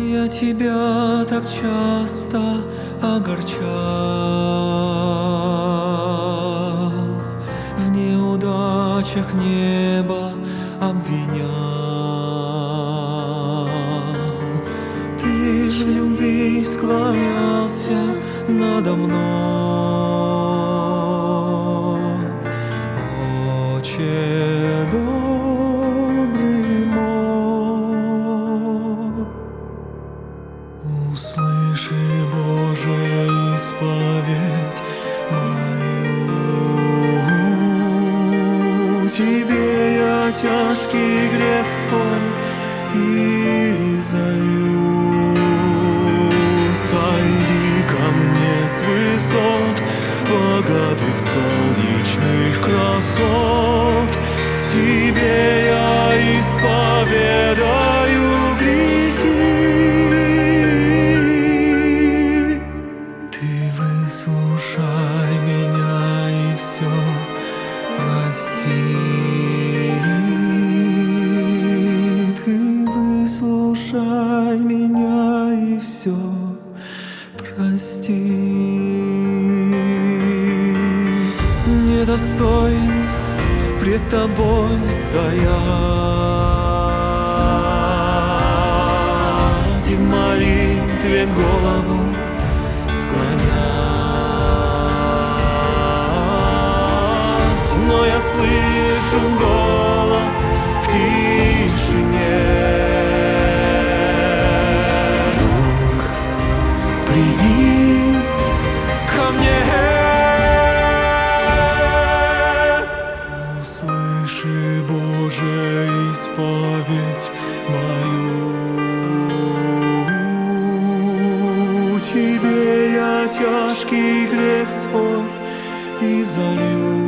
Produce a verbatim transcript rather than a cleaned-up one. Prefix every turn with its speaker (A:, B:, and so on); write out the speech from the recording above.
A: Я тебя так часто огорчал, в неудачах небо обвинял. Ты ж в любви склонялся надо мной, Отче добрый мой. Услыши, Боже, исповедь мою, Тебе я тяжкий грех свой изолью. Сойди ко мне с высот богатых солнечных красот, Тебе я исповедаю грехи. Ты выслушай меня и все прости. Ты выслушай меня и все прости. Недостоин пред тобой стоять и в молитве голову склонять, но я слышу голос в тишине: друг, приди ко мне. Услыши, Боже, исповедь мою, Тебе я тяжкий грех свой изолью.